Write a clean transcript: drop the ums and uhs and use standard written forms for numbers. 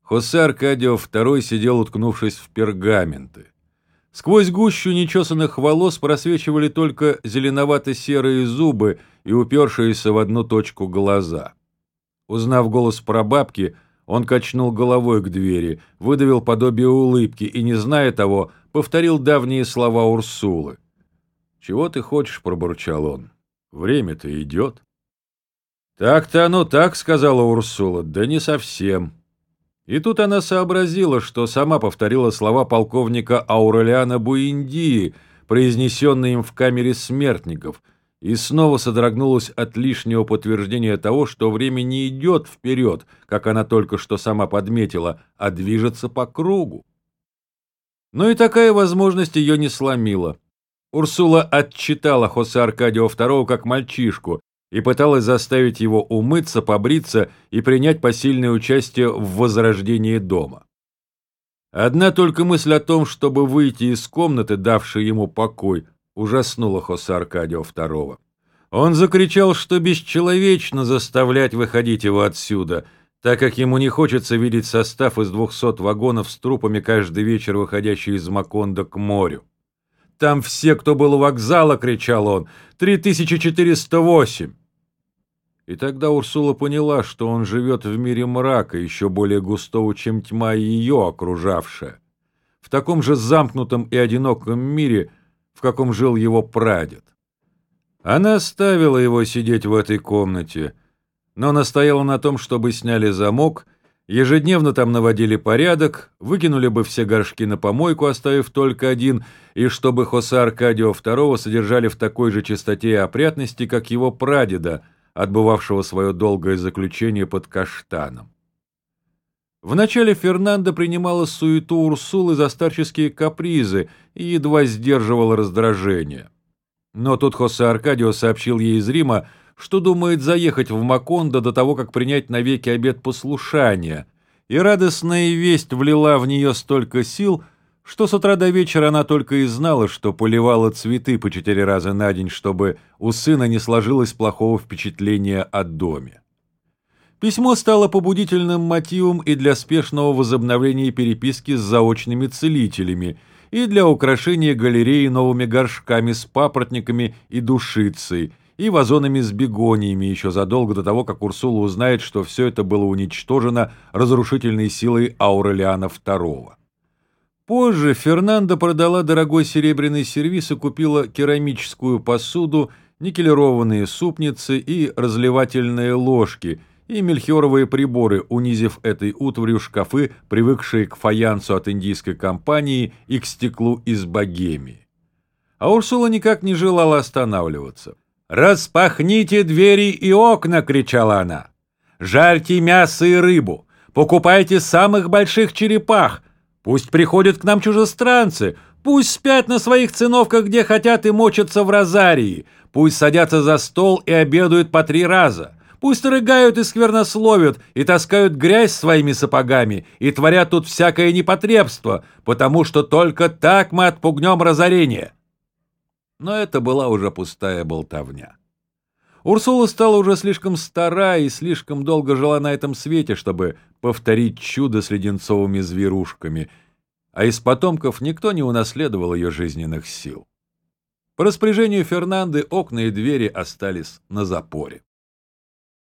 Хосе Аркадио II сидел, уткнувшись в пергаменты. Сквозь гущу нечесанных волос просвечивали только зеленовато-серые зубы и упершиеся в одну точку глаза. Узнав голос прабабки, он качнул головой к двери, выдавил подобие улыбки и, не зная того, повторил давние слова Урсулы. «Чего ты хочешь?» — пробурчал он. «Время-то идет». «Так-то оно так», — сказала Урсула, — «да не совсем». И тут она сообразила, что сама повторила слова полковника Аурелиана Буэндии, произнесенные им в камере смертников, и снова содрогнулась от лишнего подтверждения того, что время не идет вперед, как она только что сама подметила, а движется по кругу. Но и такая возможность ее не сломила. Урсула отчитала Хосе Аркадио II как мальчишку и пыталась заставить его умыться, побриться и принять посильное участие в возрождении дома. Одна только мысль о том, чтобы выйти из комнаты, давшей ему покой, ужаснула Хосе Аркадио II. Он закричал, что бесчеловечно заставлять выходить его отсюда, так как ему не хочется видеть состав из 200 вагонов с трупами каждый вечер, выходящий из Макондо к морю. «Там все, кто был у вокзала!» — кричал он. 3408!» И тогда Урсула поняла, что он живет в мире мрака, еще более густого, чем тьма ее окружавшая, в таком же замкнутом и одиноком мире, в каком жил его прадед. Она оставила его сидеть в этой комнате, но настояла на том, чтобы сняли замок, ежедневно там наводили порядок, выкинули бы все горшки на помойку, оставив только один, и чтобы Хосе Аркадио II содержали в такой же чистоте и опрятности, как его прадеда, отбывавшего свое долгое заключение под каштаном. Вначале Фернандо принимала суету Урсулы за старческие капризы и едва сдерживала раздражение. Но тут Хосе Аркадио сообщил ей из Рима, что думает заехать в Макондо до того, как принять навеки обет послушания, и радостная весть влила в нее столько сил, что с утра до вечера она только и знала, что поливала цветы по 4 раза на день, чтобы у сына не сложилось плохого впечатления о доме. Письмо стало побудительным мотивом и для спешного возобновления переписки с заочными целителями, и для украшения галереи новыми горшками с папоротниками и душицей, и вазонами с бегониями еще задолго до того, как Урсула узнает, что все это было уничтожено разрушительной силой Аурелиана II. Позже Фернандо продала дорогой серебряный сервиз и купила керамическую посуду, никелированные супницы и разливательные ложки и мельхиоровые приборы, унизив этой утварью шкафы, привыкшие к фаянсу от индийской компании и к стеклу из Богемии. А Урсула никак не желала останавливаться. «Распахните двери и окна!» — кричала она. «Жарьте мясо и рыбу! Покупайте самых больших черепах! Пусть приходят к нам чужестранцы! Пусть спят на своих циновках, где хотят, и мочатся в розарии! Пусть садятся за стол и обедают по 3 раза! Пусть рыгают и сквернословят, и таскают грязь своими сапогами, и творят тут всякое непотребство, потому что только так мы отпугнем разорение!» Но это была уже пустая болтовня. Урсула стала уже слишком стара и слишком долго жила на этом свете, чтобы повторить чудо с леденцовыми зверушками, а из потомков никто не унаследовал ее жизненных сил. По распоряжению Фернанды окна и двери остались на запоре.